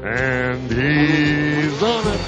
And he's on it.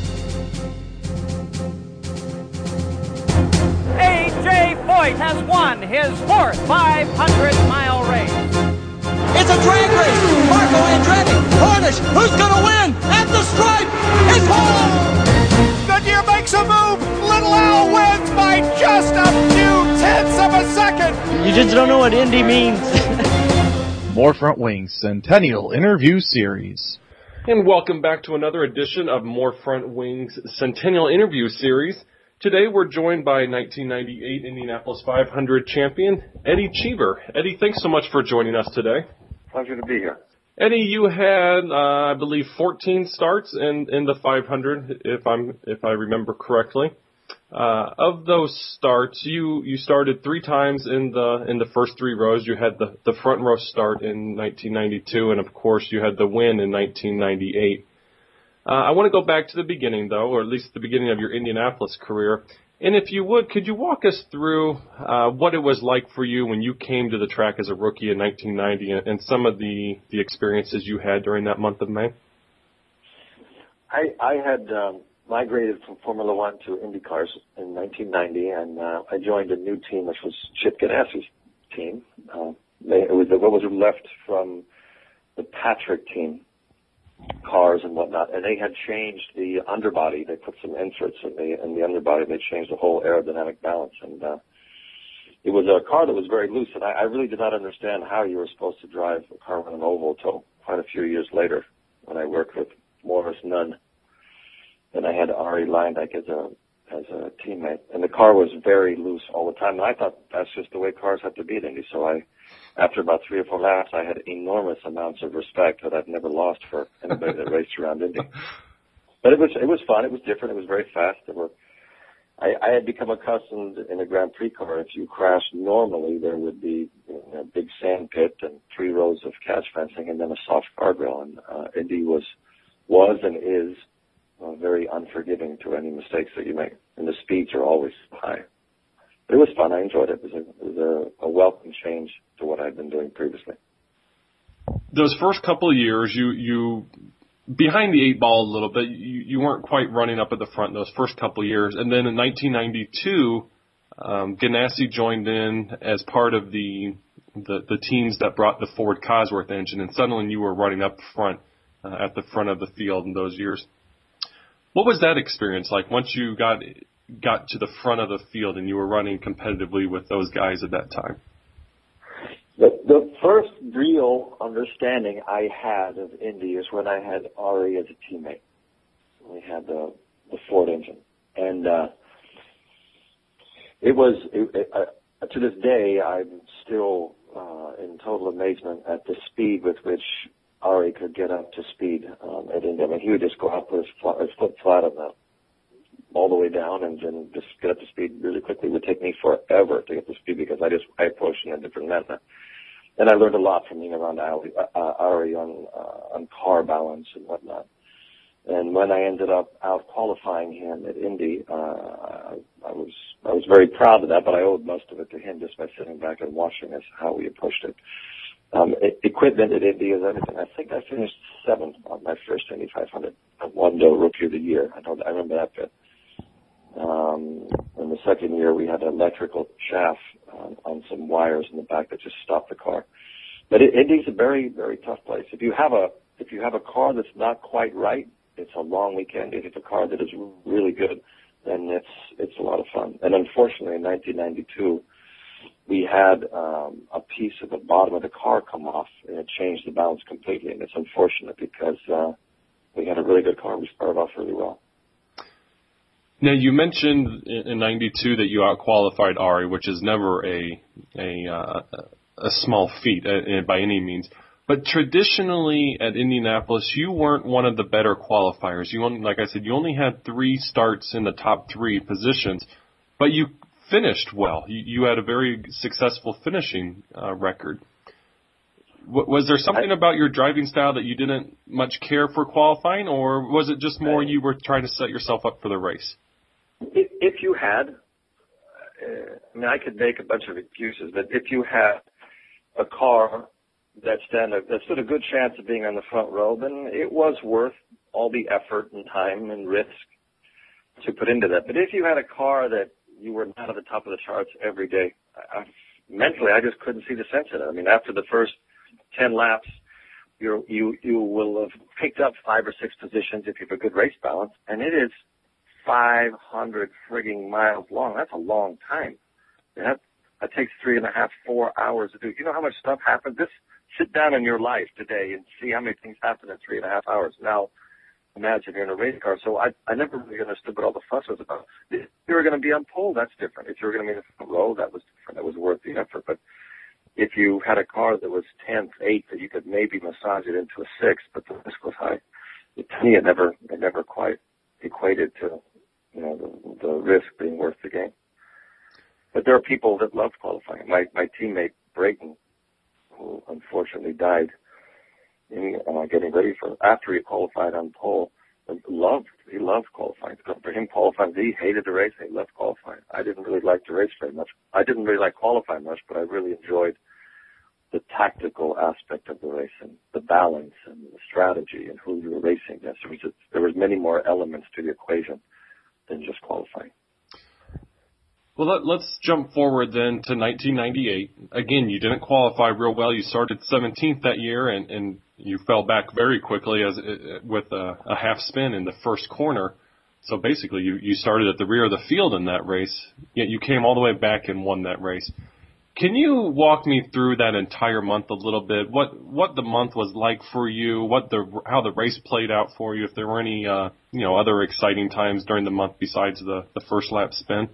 A.J. Foyt has won his fourth 500-mile race. It's a drag race. Marco Andretti, Cornish, who's going to win? At the stripe, it's home! Goodyear makes a move. Little Al wins by just a few tenths of a second. You just don't know what Indy means. More Front Wings Centennial Interview Series. And welcome back to another edition of More Front Wings Centennial Interview Series. Today we're joined by 1998 Indianapolis 500 champion, Eddie Cheever. Eddie, thanks so much for joining us today. Pleasure to be here. Eddie, you had, I believe, 14 starts in the 500, if I remember correctly. Of those starts, you started three times in the first three rows. You had the front row start in 1992, and of course you had the win in 1998. I want to go back to the beginning, though, or at least the beginning of your Indianapolis career. And if you would, could you walk us through what it was like for you when you came to the track as a rookie in 1990 and some of the experiences you had during that month of May? I had migrated from Formula One to IndyCars in 1990, and I joined a new team, which was Chip Ganassi's team. It was what was left from the Patrick team, cars and whatnot, and they had changed the underbody. They put some inserts in the underbody. They changed the whole aerodynamic balance, and it was a car that was very loose, and I really did not understand how you were supposed to drive a car on an oval until quite a few years later when I worked with Morris Nunn, and I had Ari Leindeck as a teammate, and the car was very loose all the time, and I thought that's just the way cars have to be at Indy, so after about 3 or 4 laps, I had enormous amounts of respect that I've never lost for anybody that raced around Indy. But it was fun. It was different. It was very fast. I had become accustomed in a Grand Prix car. If you crashed normally, there would be a big sand pit and 3 rows of catch fencing and then a soft guardrail. And Indy was and is very unforgiving to any mistakes that you make. And the speeds are always high. But it was fun. I enjoyed it. It was a welcome change to what I'd been doing previously. Those first couple of years, you behind the 8 ball a little bit. You weren't quite running up at the front those first couple of years. And then in 1992, Ganassi joined in as part of the teams that brought the Ford Cosworth engine. And suddenly you were running up front at the front of the field in those years. What was that experience like once you got to the front of the field and you were running competitively with those guys at that time? The first real understanding I had of Indy is when I had Ari as a teammate. We had the Ford engine. And to this day, I'm still in total amazement at the speed with which Ari could get up to speed at Indy. I mean, he would just go up with his foot flat on the all the way down and then just get up to speed really quickly. It would take me forever to get to speed because I approached in a different method. And I learned a lot from being around Ari on car balance and whatnot. And when I ended up out qualifying him at Indy, I was very proud of that, but I owed most of it to him just by sitting back and watching us how we approached it. Equipment at Indy is everything. I think I finished 7th on my first Indy 500. I won the Rookie of the Year. I remember that bit. In the second year, we had electrical chaff on some wires in the back that just stopped the car. But Indy's a very, very tough place. If you have a car that's not quite right, it's a long weekend. If it's a car that is really good, then it's a lot of fun. And unfortunately, in 1992, we had a piece of the bottom of the car come off, and it changed the balance completely. And it's unfortunate because we had a really good car. We started off really well. Now, you mentioned in 92 that you out-qualified Ari, which is never a small feat by any means. But traditionally at Indianapolis, you weren't one of the better qualifiers. Like I said, you only had 3 starts in the top 3 positions, but you finished well. You had a very successful finishing record. Was there something about your driving style that you didn't much care for qualifying, or was it just more you were trying to set yourself up for the race? If you had, I could make a bunch of excuses, but if you had a car that stood a good chance of being on the front row, then it was worth all the effort and time and risk to put into that. But if you had a car that you were not at the top of the charts every day, mentally I just couldn't see the sense in it. I mean, after the first 10 laps, you will have picked up 5 or 6 positions if you have a good race balance, and it is 500 frigging miles long. That's a long time. That takes 3.5, 4 hours to do. You know how much stuff happens? Sit down in your life today and see how many things happen in 3.5 hours. Now, imagine you're in a race car. So I never really understood what all the fuss was about. If you were going to be on pole, that's different. If you were going to be in the front row, that was different. That was worth the effort. But if you had a car that was 10th, 8th, that you could maybe massage it into a 6th, but the risk was high. To me, it never quite equated to, the risk being worth the game. But there are people that love qualifying. My teammate Brayton, who unfortunately died in getting ready after he qualified on pole, he loved qualifying. For him, qualifying, he hated the race. He loved qualifying. I didn't really like the race very much. I didn't really like qualifying much, but I really enjoyed the tactical aspect of the race and the balance and the strategy and who you were racing against. There was many more elements to the equation than just qualifying. Well, let's jump forward then to 1998. Again, you didn't qualify real well. You started 17th that year, and you fell back very quickly with a half spin in the first corner. So basically, you started at the rear of the field in that race, yet you came all the way back and won that race. Can you walk me through that entire month a little bit? What the month was like for you? How the race played out for you? If there were any other exciting times during the month besides the first lap spin?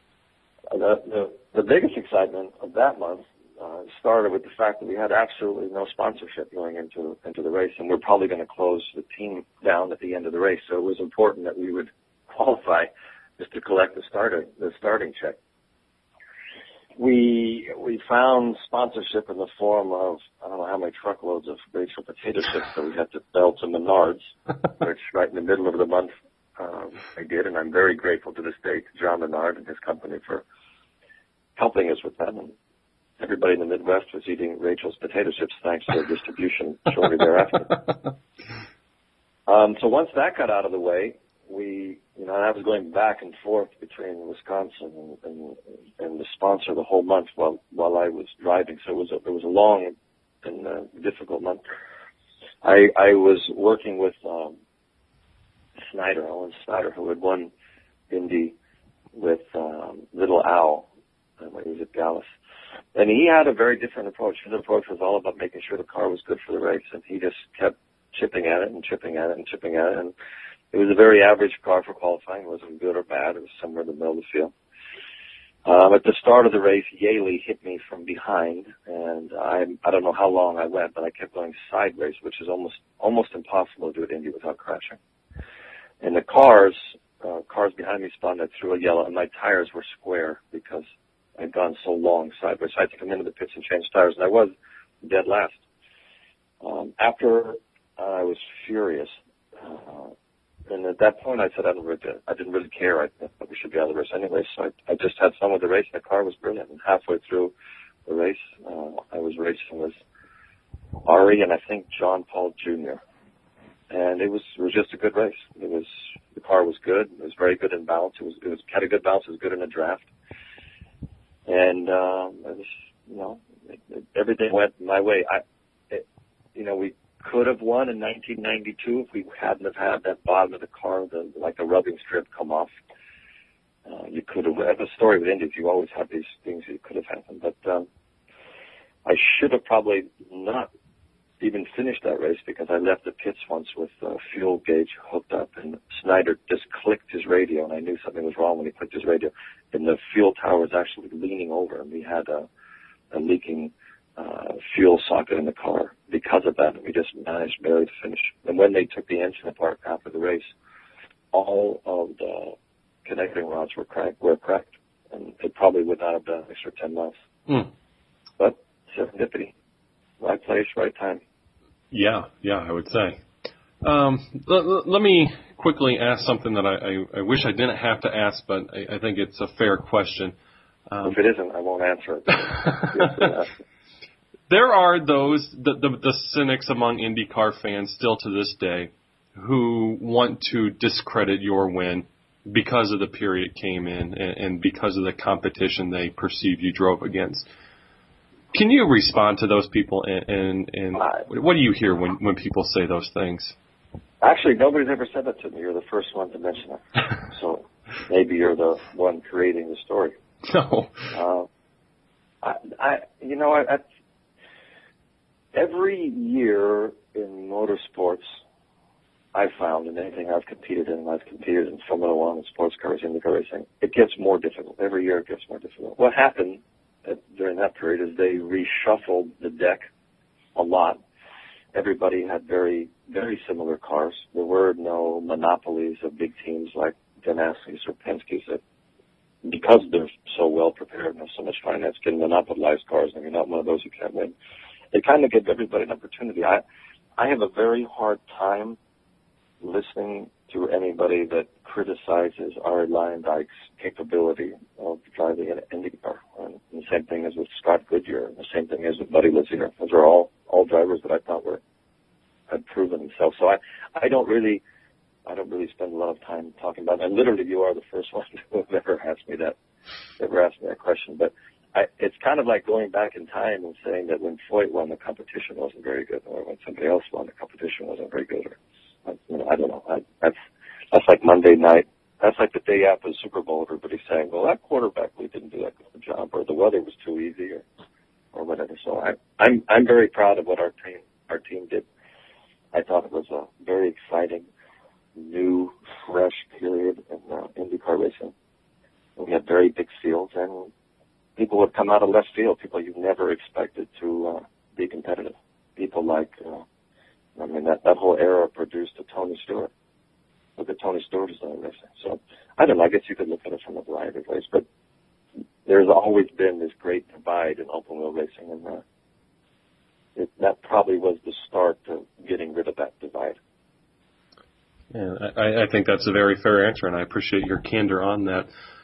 The biggest excitement of that month started with the fact that we had absolutely no sponsorship going into the race, and we're probably going to close the team down at the end of the race. So it was important that we would qualify just to collect the starting check. We found sponsorship in the form of, I don't know how many truckloads of Rachel potato chips that we had to sell to Menards, which right in the middle of the month I did, and I'm very grateful to this day to John Menard and his company for helping us with that. And everybody in the Midwest was eating Rachel's potato chips thanks to their distribution shortly thereafter. So once that got out of the way, I was going back and forth between Wisconsin and the sponsor the whole month while I was driving. So it was a long and difficult month. I was working with Owen Snyder, who had won Indy with Little Al when he was at Dallas. And he had a very different approach. His approach was all about making sure the car was good for the race, and he just kept chipping at it and chipping at it and chipping at it. And it was a very average car for qualifying. It wasn't good or bad. It was somewhere in the middle of the field. At the start of the race, Yaley hit me from behind, and I don't know how long I went, but I kept going sideways, which is almost impossible to do at Indy without crashing. And the cars behind me spun that through a yellow, and my tires were square because I'd gone so long sideways. So I had to come into the pits and change tires, and I was dead last. After I was furious, and at that point I said I didn't really care. I thought we should be out of the race anyway, so I just had fun with the race. The car was brilliant, and halfway through the race, I was racing with Ari and I think John Paul Jr., and it was just a good race. The car was good. It was very good in balance. It had a good balance. It was good in a draft. And everything went my way. We could have won in 1992 if we hadn't have had that bottom of the car, the rubbing strip come off. You could have. The story with Indies, you always have these things that could have happened. But I should have probably not even finished that race because I left the pits once with the fuel gauge hooked up, and Snyder just clicked his radio, and I knew something was wrong when he clicked his radio. And the fuel tower was actually leaning over, and we had a leaking fuel socket in the car because of that, and we just managed barely to finish. And when they took the engine apart after the race, all of the connecting rods were cracked, and it probably would not have done an extra 10 miles. But serendipity, right place, right time. Yeah, I would say. Let me quickly ask something that I wish I didn't have to ask, but I think it's a fair question. If it isn't, I won't answer it. There are the cynics among IndyCar fans still to this day who want to discredit your win because of the period it came in and because of the competition they perceive you drove against. Can you respond to those people, and what do you hear when people say those things? Actually, nobody's ever said that to me. You're the first one to mention it. So maybe you're the one creating the story. No. Every year in motorsports, I've found, in anything I've competed in, Formula One and sports cars, IndyCar racing, it gets more difficult. Every year it gets more difficult. What happened during that period is they reshuffled the deck a lot. Everybody had very, very similar cars. There were no monopolies of big teams like Ganassis or Penske's that, because they're so well prepared and have so much finance, can monopolize cars, and you're not one of those who can't win. It kind of gives everybody an opportunity. I have a very hard time listening to anybody that criticizes Arie Luyendyk's capability of driving an IndyCar. And the same thing as with Scott Goodyear, and the same thing as with Buddy Lazier. Those are all drivers that I thought had proven themselves. So I don't really spend a lot of time talking about it. And literally, you are the first one who have ever asked me that question. But it's kind of like going back in time and saying that when Foyt won, the competition wasn't very good, or when somebody else won, the competition wasn't very good. I don't know. That's like Monday night. That's like the day after the Super Bowl. Everybody's saying, "Well, that quarterback really didn't do that good of a job," or the weather was too easy, or whatever. So I'm very proud of what our team did. I thought it was a very exciting, new, fresh period in IndyCar racing. We had very big fields, and people would come out of left field, people you never expected to be competitive. People like, that whole era produced a Tony Stewart. Look at Tony Stewart's racing. So, I don't know, I guess you could look at it from a variety of ways, but there's always been this great divide in open wheel racing, and that probably was the start of getting rid of that divide. Yeah, I think that's a very fair answer, and I appreciate your candor on that.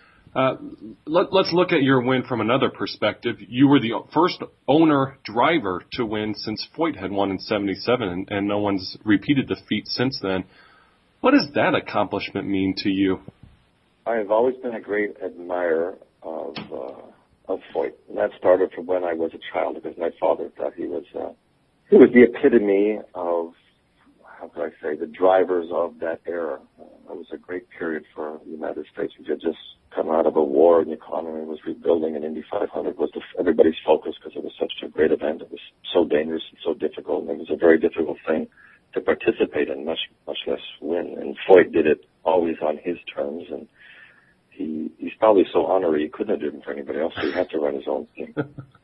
Let's look at your win from another perspective. You were the first owner-driver to win since Foyt had won in '77, and no one's repeated the feat since then. What does that accomplishment mean to you? I have always been a great admirer of Foyt, and that started from when I was a child, because my father thought he was the epitome of, how could I say, the drivers of that era. It was a great period for the United States. We had just come out of a war, and the economy was rebuilding, and Indy 500 was everybody's focus because it was such a great event. It was so dangerous and so difficult, and it was a very difficult thing to participate in, much less win. And Foyt did it always on his terms, and he's probably so honorary he couldn't have done it for anybody else, so he had to run his own thing.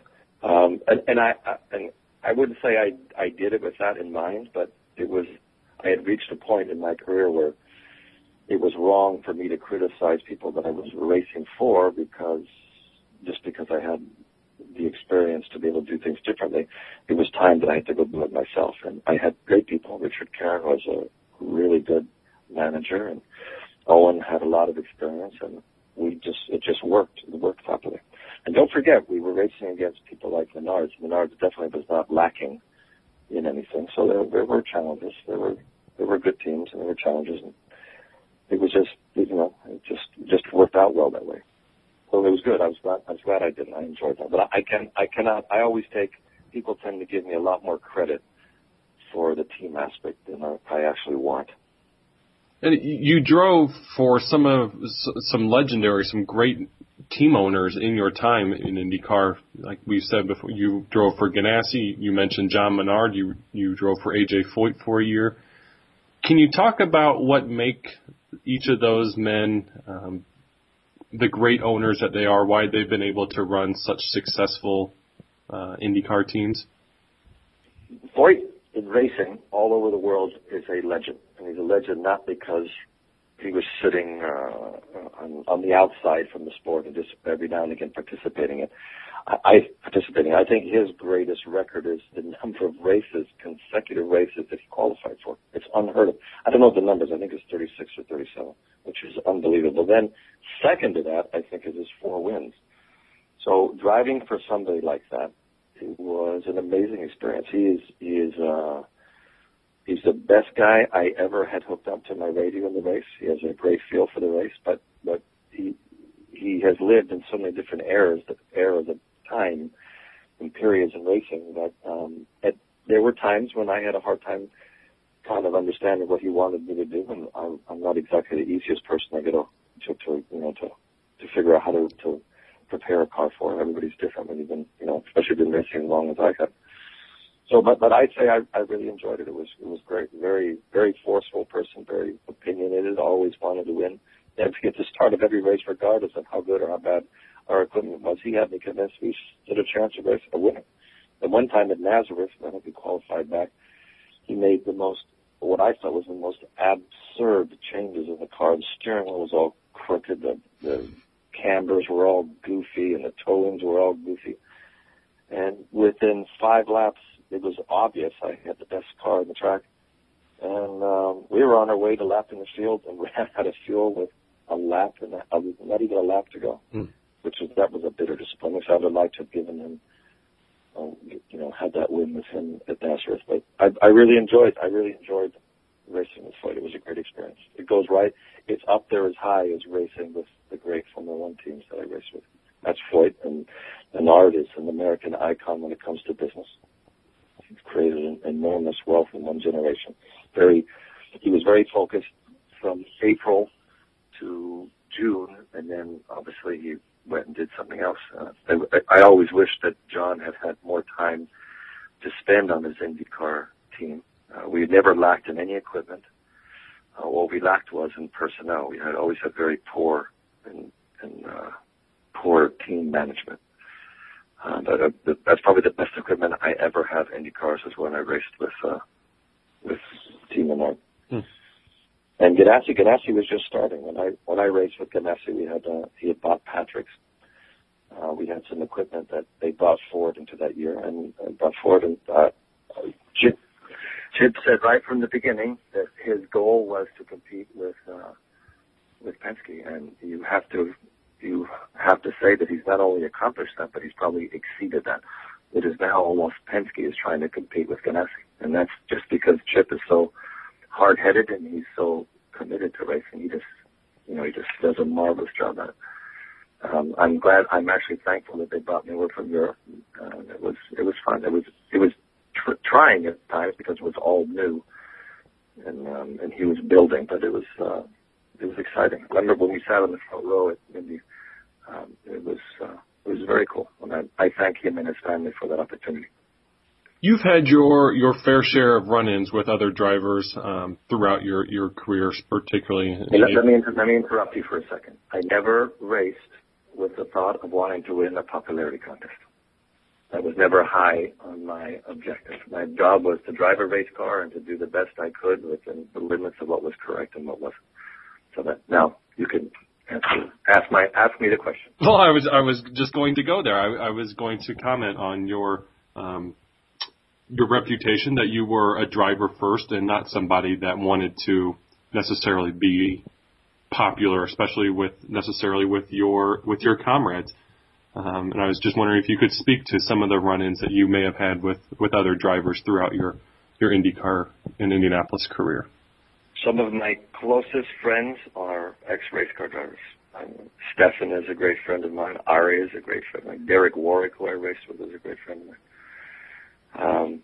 And I wouldn't say I did it with that in mind, but I had reached a point in my career where it was wrong for me to criticize people that I was racing for because I had the experience to be able to do things differently. It was time that I had to go do it myself. And I had great people. Richard Caron was a really good manager, and Owen had a lot of experience, and it just worked. It worked properly. And don't forget, we were racing against people like Menards. Menards definitely was not lacking in anything. So there were challenges. There were good teams, and there were challenges. And it was just, it just worked out well that way. So it was good. I was glad I did it. I enjoyed that. But I always people tend to give me a lot more credit for the team aspect than I actually want. And you drove for some legendary, some great team owners in your time in IndyCar. Like we said before, you drove for Ganassi. You mentioned John Menard. You drove for A.J. Foyt for a year. Can you talk about what make each of those men the great owners that they are, why they've been able to run such successful IndyCar teams? Foyt, in racing all over the world, is a legend. And he's a legend not because he was sitting on the outside from the sport and just every now and again participating in it. I think his greatest record is the number of consecutive races that he qualified for. It's unheard of. I don't know the numbers. I think it's 36 or 37, which is unbelievable. Then, second to that, I think, is his 4 wins. So driving for somebody like that It was an amazing experience. He's the best guy I ever had hooked up to my radio in the race. He has a great feel for the race, but he has lived in so many different eras of time and periods in racing that there were times when I had a hard time kind of understanding what he wanted me to do, and I'm not exactly the easiest person I get to figure out how to prepare a car for. Everybody's different when you've been, especially been racing as long as I have. So, but I'd say I really enjoyed it. It was great. Very, very forceful person, very opinionated, always wanted to win. He had to get the start of every race regardless of how good or how bad our equipment was. He had me convinced we stood a chance of winning. And one time at Nazareth, I think we qualified back, he made what I thought was the most absurd changes in the car. The steering wheel was all crooked, the cambers were all goofy, and the toe-ins were all goofy. And within 5 laps, it was obvious I had the best car in the track. And we were on our way to lapping the field and ran out of fuel with a lap, and not even a lap to go, that was a bitter disappointment. So I would like to have given him, had that win with him at Nazareth. But I really enjoyed racing with Foyt. It was a great experience. It goes right. It's up there as high as racing with the great Formula One teams that I raced with. That's Foyt, and Menard is an American icon when it comes to business. He's created an enormous wealth in one generation. He was very focused from April to June, and then obviously he went and did something else. I always wished that John had more time to spend on his IndyCar team. We had never lacked in any equipment. What we lacked was in personnel. We had always had very poor team management. But that's probably the best equipment I ever had in IndyCars is when I raced with Team Menard. And Ganassi was just starting. When I raced with Ganassi, he had bought Patrick's. We had some equipment that they brought forward into that year, and brought forward. And Chip said right from the beginning that his goal was to compete with Penske, and you have to say that he's not only accomplished that, but he's probably exceeded that. It is now almost Penske is trying to compete with Ganassi, and that's just because Chip is so hard-headed and he's so committed to racing. He just does a marvelous job at it. I'm actually thankful that they brought me over from Europe. It was fun. It was trying at times because it was all new, and he was building, but it was exciting. I remember when we sat on the front row at Indy, it was very cool, and I thank him and his family for that opportunity. You've had your fair share of run-ins with other drivers throughout your careers, particularly. Let me interrupt you for a second. I never raced with the thought of wanting to win a popularity contest. That was never high on my objective. My job was to drive a race car and to do the best I could within the limits of what was correct and what wasn't. So that now you can ask me the question. Well, I was just going to go there. I was going to comment on your reputation that you were a driver first and not somebody that wanted to necessarily be popular, especially with your comrades. And I was just wondering if you could speak to some of the run-ins that you may have had with other drivers throughout your IndyCar and Indianapolis career. Some of my closest friends are ex-race car drivers. Stefan is a great friend of mine. Ari is a great friend of mine. Derek Warwick, who I raced with, is a great friend of mine.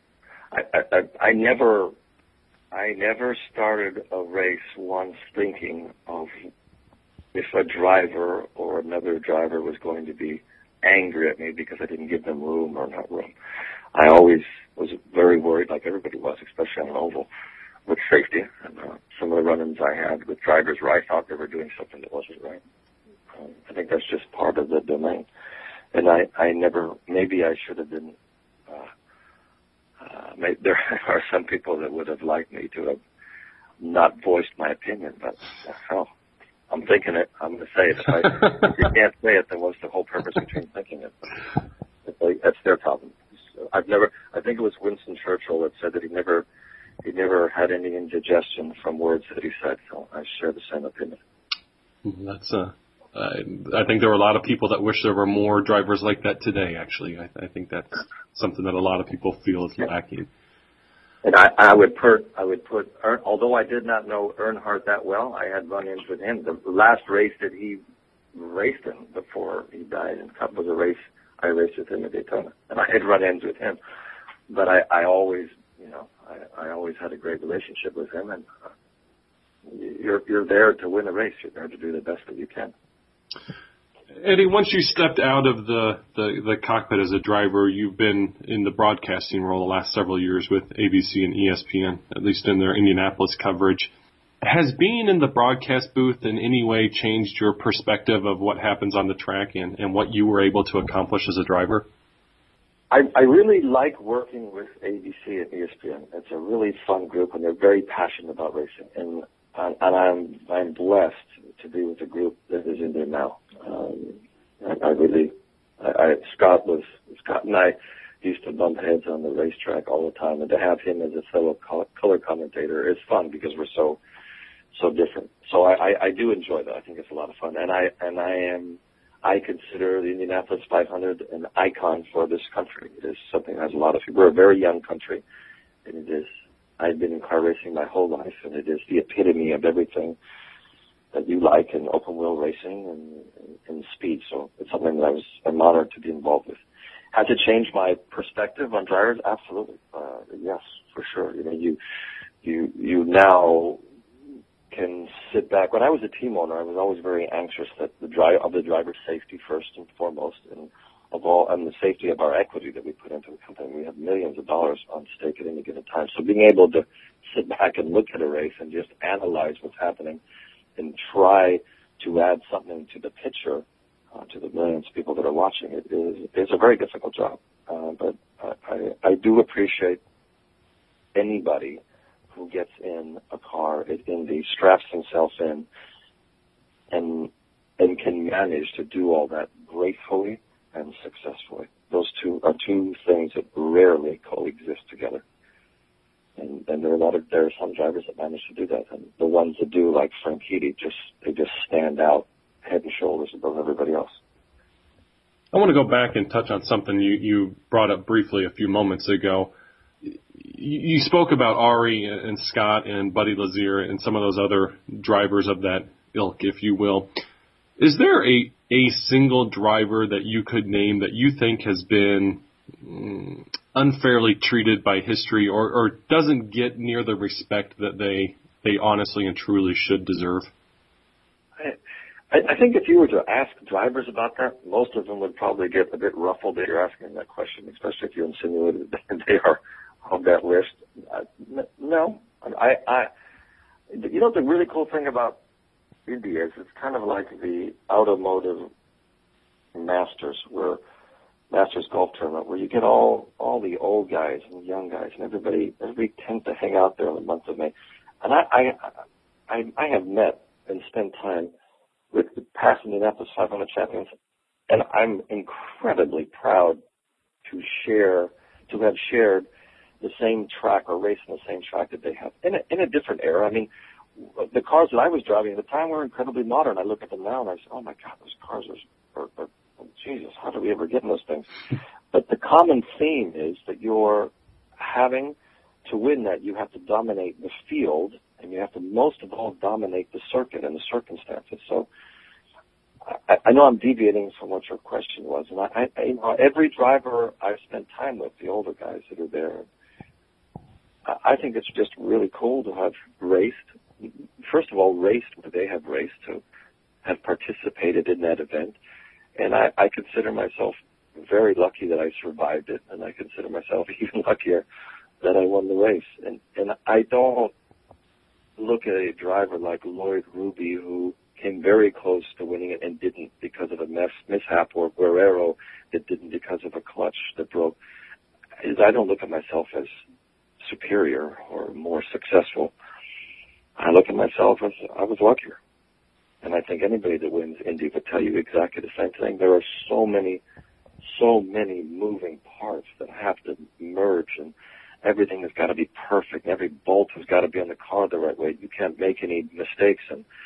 I never started a race once thinking of if a driver or another driver was going to be angry at me because I didn't give them room or not room. I always was very worried, like everybody was, especially on an oval, with safety. And some of the run-ins I had with drivers where I thought they were doing something that wasn't right. I think that's just part of the domain. And I never, maybe I should have been, there are some people that would have liked me to have not voiced my opinion, but hell, I'm thinking it. I'm going to say it. If you can't say it, then what's the whole purpose between thinking it? That's their problem. So I think it was Winston Churchill that said that he never had any indigestion from words that he said. So I share the same opinion. That's a I think there were a lot of people that wish there were more drivers like that today, actually. I think that's something that a lot of people feel is lacking. And I would put although I did not know Earnhardt that well, I had run-ins with him. The last race that he raced in before he died in Cup was a race I raced with him at Daytona, and I had run-ins with him. But I always, I always had a great relationship with him, and you're there to win a race. You're there to do the best that you can. Eddie, once you stepped out of the cockpit as a driver, you've been in the broadcasting role the last several years with ABC and ESPN, at least in their Indianapolis coverage. Has being in the broadcast booth in any way changed your perspective of what happens on the track and what you were able to accomplish as a driver? I really like working with ABC and ESPN. It's a really fun group, and they're very passionate about racing. And I'm blessed to be with a group that is in there now. Scott and I used to bump heads on the racetrack all the time, and to have him as a fellow color commentator is fun because we're so different. So I do enjoy that. I think it's a lot of fun, and I consider the Indianapolis 500 an icon for this country. It is something that has a lot of people. We're a very young country, and it is. I've been in car racing my whole life, and it is the epitome of everything that you like in open wheel racing and speed. So it's something that I'm honored to be involved with. Has it changed my perspective on drivers? Absolutely. Yes, for sure. You now can sit back. When I was a team owner, I was always very anxious that the driver's safety first and foremost, and the safety of our equity that we put into the company. We have millions of dollars on stake at any given time. So being able to sit back and look at a race and just analyze what's happening and try to add something to the picture, to the millions of people that are watching it is a very difficult job. But I do appreciate anybody who gets in a car at Indy, straps himself in, and can manage to do all that gracefully and successfully. Those two are two things that rarely coexist together. And there are some drivers that manage to do that, and the ones that do, like Franchitti, they just stand out head and shoulders above everybody else. I want to go back and touch on something you brought up briefly a few moments ago. You spoke about Ari and Scott and Buddy Lazier and some of those other drivers of that ilk, if you will. Is there a single driver that you could name that you think has been unfairly treated by history or doesn't get near the respect that they honestly and truly should deserve? I think if you were to ask drivers about that, most of them would probably get a bit ruffled that you're asking that question, especially if you insinuated that they are on that list. No. The really cool thing about Indy is it's kind of like the automotive Masters golf tournament where you get all the old guys and young guys, and everybody tends to hang out there in the month of May. And I have met and spent time with the past Indianapolis 500 champions, and I'm incredibly proud to have shared the same track or race in the same track that they have in a different era. I mean, the cars that I was driving at the time were incredibly modern. I look at them now and I say, oh my God, those cars are Jesus, how did we ever get in those things? But the common theme is that you're having to win that. You have to dominate the field, and you have to most of all dominate the circuit and the circumstances. So I know I'm deviating from what your question was, and every driver I've spent time with, the older guys that are there, I think it's just really cool to have raced. First of all, raced where they have raced, to have participated in that event. And I consider myself very lucky that I survived it, and I consider myself even luckier that I won the race. And I don't look at a driver like Lloyd Ruby, who came very close to winning it and didn't because of a mishap, or Guerrero that didn't because of a clutch that broke. I don't look at myself as superior or more successul. I look at myself as I was luckier. And I think anybody that wins Indy would tell you exactly the same thing. There are so many moving parts that have to merge, and everything has got to be perfect. Every bolt has got to be on the car the right way. You can't make any mistakes. And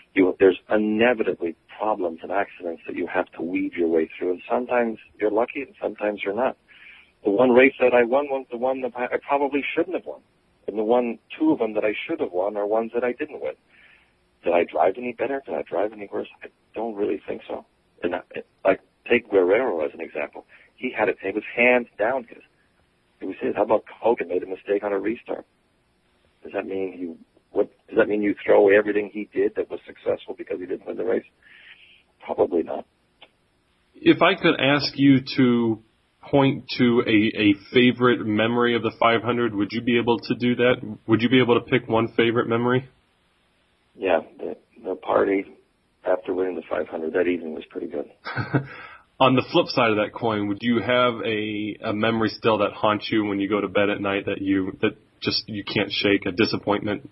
there's inevitably problems and accidents that you have to weave your way through, and sometimes you're lucky and sometimes you're not. The one race that I won was the one that I probably shouldn't have won. And two of them that I should have won are ones that I didn't win. Did I drive any better? Did I drive any worse? I don't really think so. And like, take Guerrero as an example. He had it was hands down his. It was his. How about Hogan made a mistake on a restart? Does that mean you throw away everything he did that was successful because he didn't win the race? Probably not. If I could ask you to point to a favorite memory of the 500, would you be able to do that? Would you be able to pick one favorite memory? Yeah, the party after winning the 500 that evening was pretty good. On the flip side of that coin, would you have a memory still that haunts you when you go to bed at night that you can't shake, a disappointment?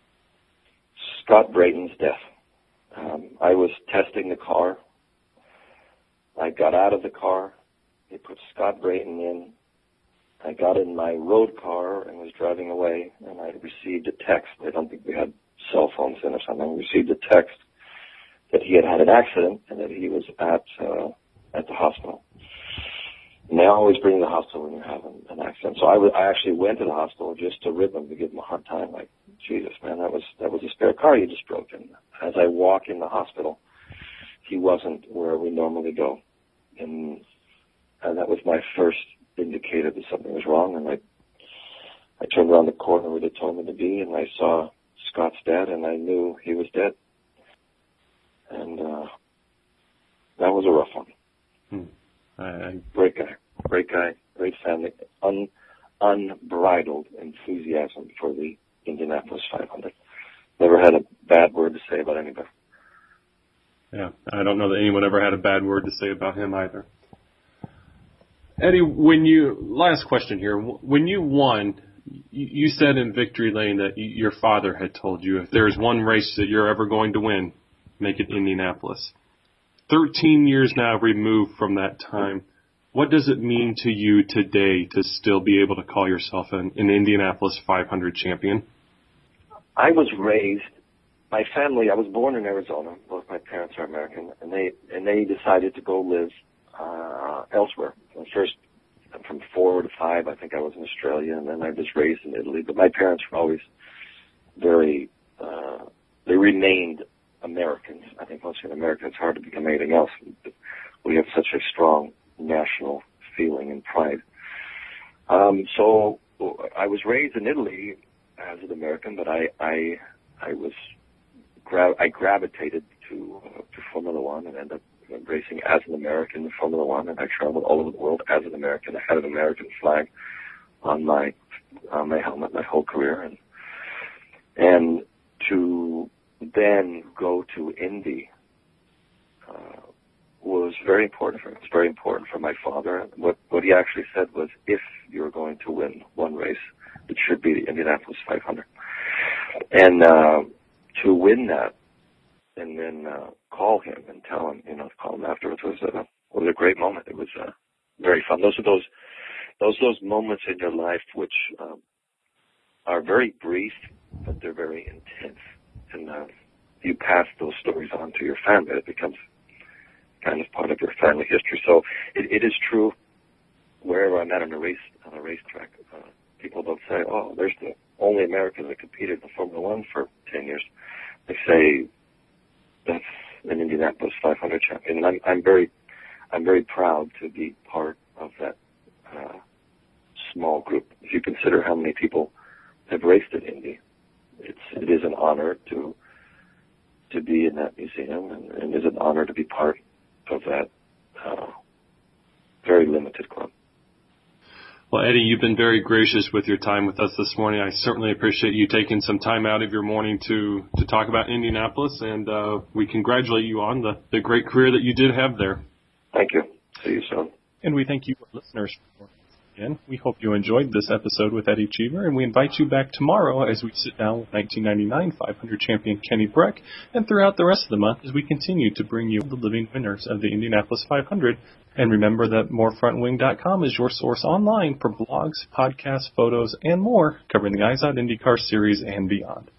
Scott Brayton's death. I was testing the car. I got out of the car. They put Scott Brayton in. I got in my road car and was driving away, and I received a text. I don't think we had cell phones then or something. I received a text that he had an accident and that he was at the hospital. And they always bring you to the hospital when you have an accident. So I actually went to the hospital just to rib him, to give him a hard time. Like, Jesus, man, that was a spare car you just broke in. As I walk in the hospital, he wasn't where we normally go. And that was my first indicator that something was wrong. And I turned around the corner where they told me to be, and I saw Scott's dad, and I knew he was dead. And that was a rough one. Great guy, great family, unbridled enthusiasm for the Indianapolis 500. Never had a bad word to say about anybody. Yeah, I don't know that anyone ever had a bad word to say about him either. Eddie, last question here. When you won, you said in Victory Lane that your father had told you if there's one race that you're ever going to win, make it Indianapolis. 13 years now removed from that time, what does it mean to you today to still be able to call yourself an Indianapolis 500 champion? I was raised, my family, I was born in Arizona. Both my parents are American, and they decided to go live elsewhere. First, from 4 to 5, I think I was in Australia, and then I was raised in Italy. But my parents were always very, they remained Americans. I think once you're an American, it's hard to become anything else. We have such a strong national feeling and pride. So I was raised in Italy as an American, but I gravitated to Formula One and ended up racing as an American in Formula One, and I traveled all over the world as an American. I had an American flag on my helmet my whole career, and to then go to Indy was very important for me. It was very important for my father. What he actually said was, if you're going to win one race, it should be the Indianapolis 500. And to win that, and then call him and tell him, call him afterwards was a great moment. It was very fun. Those are those moments in your life which are very brief, but they're very intense. And you pass those stories on to your family. It becomes kind of part of your family history. So it is true. Wherever I'm at on a racetrack, people don't say, "Oh, there's the only American that competed in Formula One for 10 years." They say, "That's an Indianapolis 500 champion." And I'm very proud to be part of that small group. If you consider how many people have raced at Indy, it is an honor to be in that museum, and it is an honor to be part of that very limited club. Well, Eddie, you've been very gracious with your time with us this morning. I certainly appreciate you taking some time out of your morning to talk about Indianapolis, and we congratulate you on the great career that you did have there. Thank you. See you soon. And we thank you, listeners, for again. We hope you enjoyed this episode with Eddie Cheever, and we invite you back tomorrow as we sit down with 1999 500 champion Kenny Breck, and throughout the rest of the month as we continue to bring you the living winners of the Indianapolis 500. And remember that morefrontwing.com is your source online for blogs, podcasts, photos, and more covering the IZOD IndyCar Series and beyond.